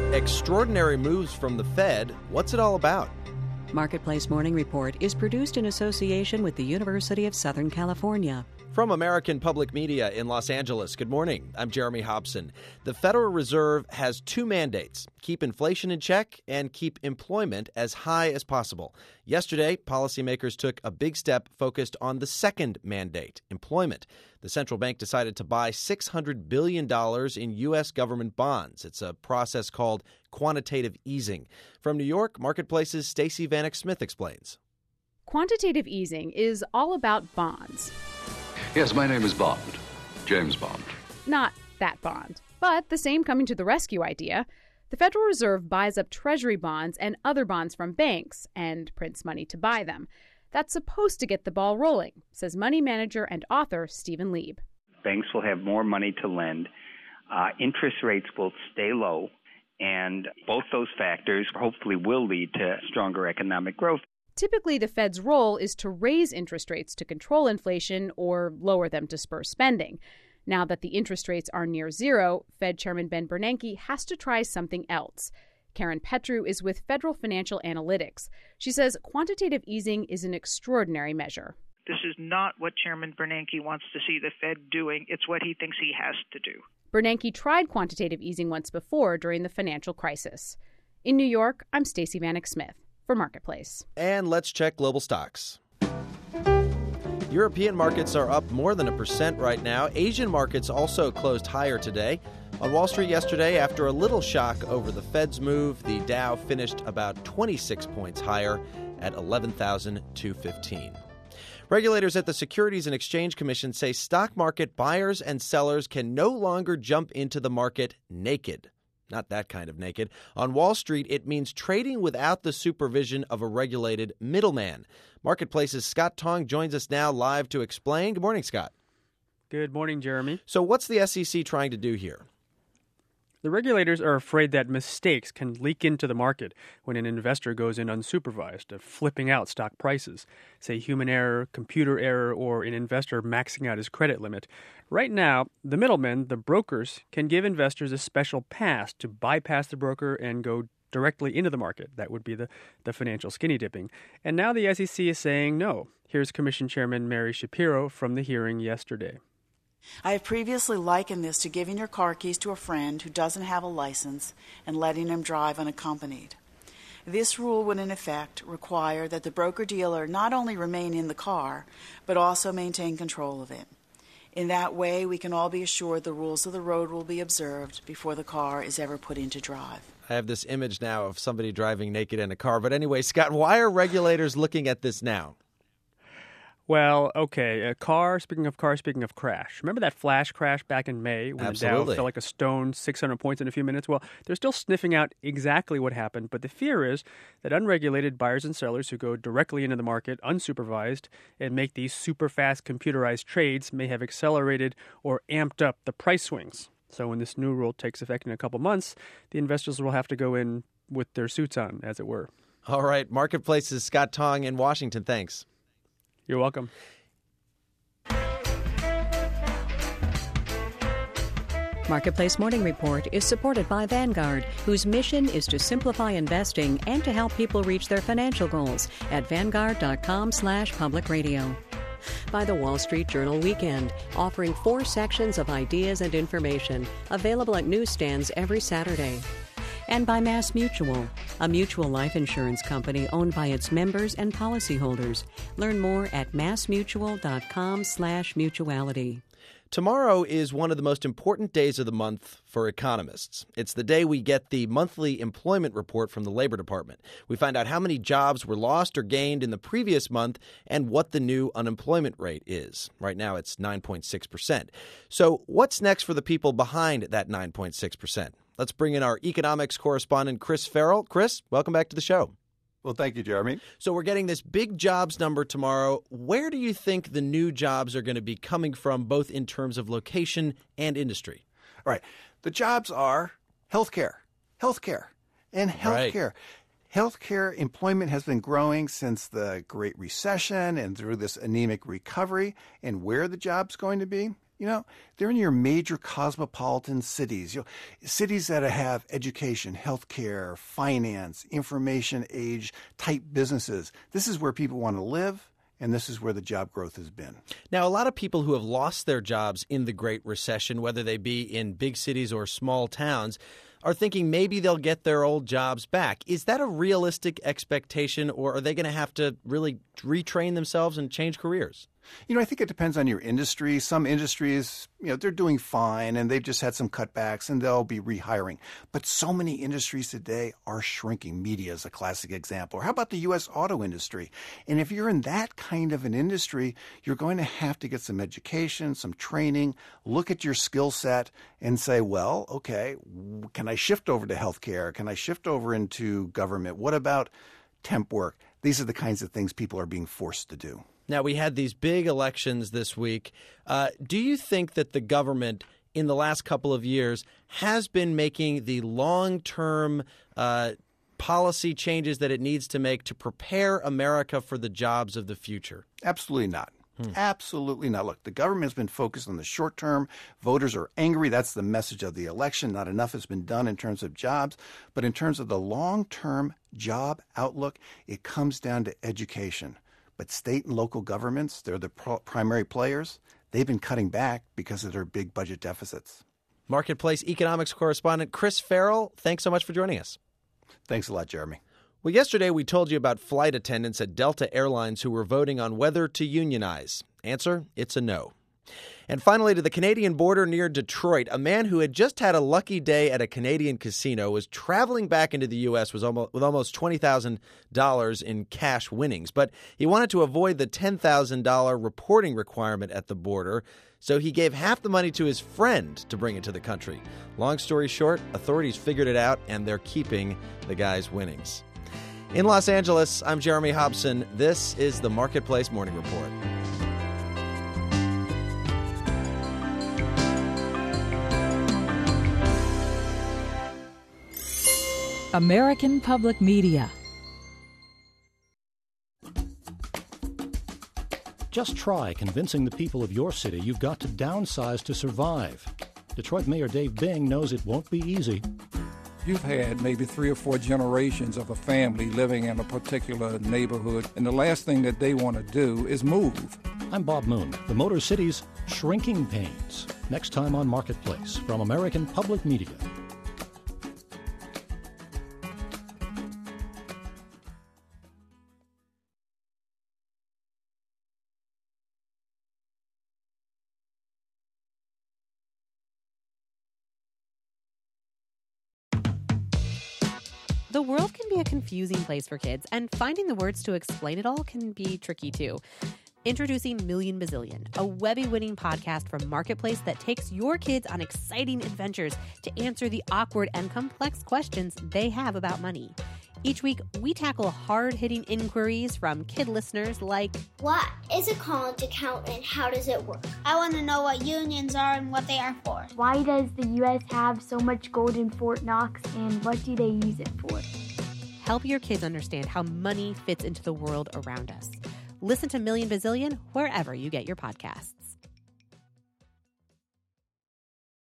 Extraordinary moves from the Fed. What's it all about? Marketplace Morning Report is produced in association with the University of Southern California. From American Public Media in Los Angeles, good morning. I'm Jeremy Hobson. The Federal Reserve has two mandates: keep inflation in check and keep employment as high as possible. Yesterday, policymakers took a big step focused on the second mandate, employment. The central bank decided to buy $600 billion in U.S. government bonds. It's a process called quantitative easing. From New York, Marketplace's Stacey Vanek Smith explains. Quantitative easing is all about bonds. Yes, my name is Bond, James Bond. Not that Bond, but the same coming to the rescue idea. The Federal Reserve buys up Treasury bonds and other bonds from banks and prints money to buy them. That's supposed to get the ball rolling, says money manager and author Stephen Lieb. Banks will have more money to lend. Interest rates will stay low, and both those factors hopefully will lead to stronger economic growth. Typically, the Fed's role is to raise interest rates to control inflation or lower them to spur spending. Now that the interest rates are near zero, Fed Chairman Ben Bernanke has to try something else. Karen Petru is with Federal Financial Analytics. She says quantitative easing is an extraordinary measure. This is not what Chairman Bernanke wants to see the Fed doing. It's what he thinks he has to do. Bernanke tried quantitative easing once before during the financial crisis. In New York, I'm Stacey Vanek Smith for Marketplace. And let's check global stocks. European markets are up more than 1% right now. Asian markets also closed higher today. On Wall Street yesterday, after a little shock over the Fed's move, the Dow finished about 26 points higher at 11,215. Regulators at the Securities and Exchange Commission say stock market buyers and sellers can no longer jump into the market naked. Not that kind of naked. On Wall Street, it means trading without the supervision of a regulated middleman. Marketplace's Scott Tong joins us now live to explain. Good morning, Scott. Good morning, Jeremy. So what's the SEC trying to do here? The regulators are afraid that mistakes can leak into the market when an investor goes in unsupervised, flipping out stock prices, say human error, computer error, or an investor maxing out his credit limit. Right now, the middlemen, the brokers, can give investors a special pass to bypass the broker and go directly into the market. That would be the financial skinny dipping. And now the SEC is saying no. Here's Commission Chairman Mary Shapiro from the hearing yesterday. I have previously likened this to giving your car keys to a friend who doesn't have a license and letting him drive unaccompanied. This rule would, in effect, require that the broker-dealer not only remain in the car, but also maintain control of it. In that way, we can all be assured the rules of the road will be observed before the car is ever put into drive. I have this image now of somebody driving naked in a car. But anyway, Scott, why are regulators looking at this now? Well, okay, speaking of crash. Remember that flash crash back in May when Absolutely. The Dow fell like a stone 600 points in a few minutes? Well, they're still sniffing out exactly what happened, but the fear is that unregulated buyers and sellers who go directly into the market unsupervised and make these super fast computerized trades may have accelerated or amped up the price swings. So when this new rule takes effect in a couple months, the investors will have to go in with their suits on, as it were. All right, Marketplace's Scott Tong in Washington. Thanks. You're welcome. Marketplace Morning Report is supported by Vanguard, whose mission is to simplify investing and to help people reach their financial goals at Vanguard.com/public radio. By the Wall Street Journal Weekend, offering 4 sections of ideas and information available at newsstands every Saturday. And by MassMutual, a mutual life insurance company owned by its members and policyholders. Learn more at massmutual.com/mutuality. Tomorrow is one of the most important days of the month for economists. It's the day we get the monthly employment report from the Labor Department. We find out how many jobs were lost or gained in the previous month and what the new unemployment rate is. Right now, it's 9.6%. So what's next for the people behind that 9.6%? Let's bring in our economics correspondent, Chris Farrell. Chris, welcome back to the show. Well, thank you, Jeremy. So we're getting this big jobs number tomorrow. Where do you think the new jobs are going to be coming from, both in terms of location and industry? All right. The jobs are healthcare. Right. Healthcare employment has been growing since the Great Recession and through this anemic recovery. And where are the jobs going to be? they're in your major cosmopolitan cities, cities that have education, healthcare, finance, information age type businesses. This is where people want to live. And this is where the job growth has been. Now, a lot of people who have lost their jobs in the Great Recession, whether they be in big cities or small towns, are thinking maybe they'll get their old jobs back. Is that a realistic expectation, or are they going to have to really retrain themselves and change careers? I think it depends on your industry. Some industries, they're doing fine and they've just had some cutbacks and they'll be rehiring. But so many industries today are shrinking. Media is a classic example. Or how about the U.S. auto industry? And if you're in that kind of an industry, you're going to have to get some education, some training, look at your skill set and say, well, okay, can I shift over to healthcare? Can I shift over into government? What about temp work? These are the kinds of things people are being forced to do. Now, we had these big elections this week. Do you think that the government in the last couple of years has been making the long-term policy changes that it needs to make to prepare America for the jobs of the future? Absolutely not. Absolutely not. Look, the government has been focused on the short term. Voters are angry. That's the message of the election. Not enough has been done in terms of jobs. But in terms of the long-term job outlook, it comes down to education. But state and local governments, they're the primary players. They've been cutting back because of their big budget deficits. Marketplace economics correspondent Chris Farrell, thanks so much for joining us. Thanks a lot, Jeremy. Well, yesterday we told you about flight attendants at Delta Airlines who were voting on whether to unionize. Answer, it's a no. And finally, to the Canadian border near Detroit, a man who had just had a lucky day at a Canadian casino was traveling back into the U.S. with almost $20,000 in cash winnings. But he wanted to avoid the $10,000 reporting requirement at the border, so he gave half the money to his friend to bring it to the country. Long story short, authorities figured it out, and they're keeping the guy's winnings. In Los Angeles, I'm Jeremy Hobson. This is the Marketplace Morning Report. American Public Media. Just try convincing the people of your city you've got to downsize to survive. Detroit Mayor Dave Bing knows it won't be easy. You've had maybe 3 or 4 generations of a family living in a particular neighborhood, and the last thing that they want to do is move. I'm Bob Moon, the Motor City's Shrinking Pains. Next time on Marketplace from American Public Media. The world can be a confusing place for kids, and finding the words to explain it all can be tricky too. Introducing Million Bazillion, a Webby-winning podcast from Marketplace that takes your kids on exciting adventures to answer the awkward and complex questions they have about money. Each week, we tackle hard-hitting inquiries from kid listeners like, what is a college account and how does it work? I want to know what unions are and what they are for. Why does the U.S. have so much gold in Fort Knox and what do they use it for? Help your kids understand how money fits into the world around us. Listen to Million Bazillion wherever you get your podcasts.